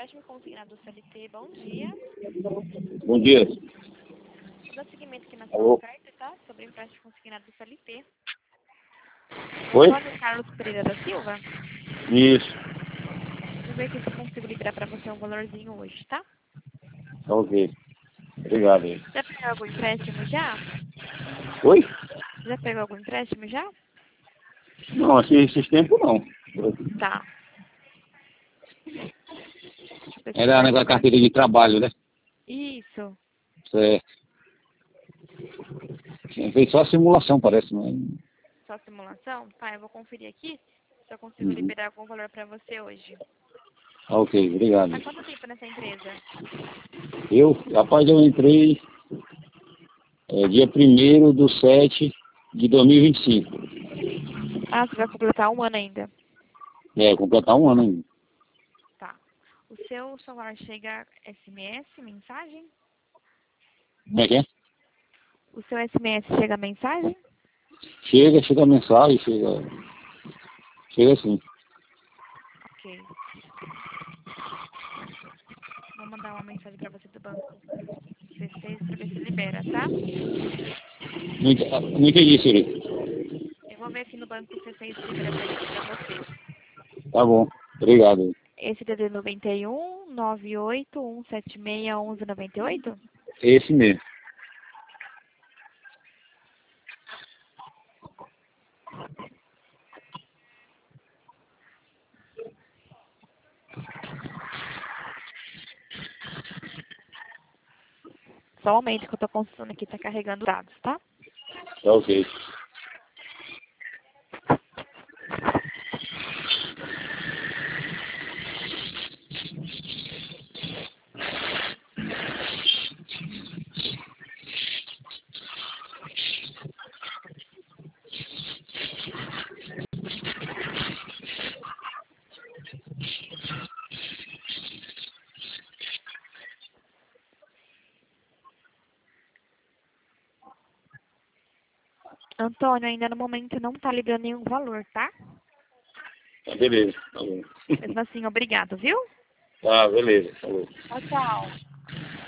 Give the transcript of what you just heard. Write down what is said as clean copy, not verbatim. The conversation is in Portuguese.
empréstimo consignado do CLT. Bom dia. Bom dia. Vou dar seguimento aqui na sua Alô? oferta, tá? Sobre o empréstimo consignado do CLT. Oi? Antônio Carlos Pereira da Silva. Isso. Vou ver aqui se eu consigo liberar para você um valorzinho hoje, tá? Tá ok. Obrigado aí. Já pegou algum empréstimo já? Oi? Já pegou algum empréstimo já? Não, assim, esses tempos não. Tá. Deixa eu Era pesquisar negócio aqui da pra... carteira de trabalho, né? Isso. Certo. Fez só a simulação, parece, não é? Só simulação? Tá, eu vou conferir aqui se eu consigo Uhum. liberar algum valor para você hoje. Tá ok, obrigado. Há quanto tempo nessa empresa? Rapaz, eu entrei dia 1º de 7 de 2025. Ah, você vai completar um ano ainda. Completar um ano ainda. Tá. O seu celular chega SMS, mensagem? Como é que é? O seu SMS chega mensagem? Chega a mensagem, chega assim. Ok. Vou mandar uma mensagem para você do banco C6 para ver se libera, tá? Não entendi, Siri. Eu vou ver aqui no banco C6 se libera crédito para você. Tá bom, obrigado. Esse DD 91 98 176 1198? Esse mesmo. Só um momento que eu tô consultando aqui, tá carregando dados, tá? Tá ok. Antônio, ainda no momento não tá liberando nenhum valor, tá? Tá, beleza. Tá bom. Mesmo assim, obrigado, viu? Tá, beleza. Falou. Tchau, tchau.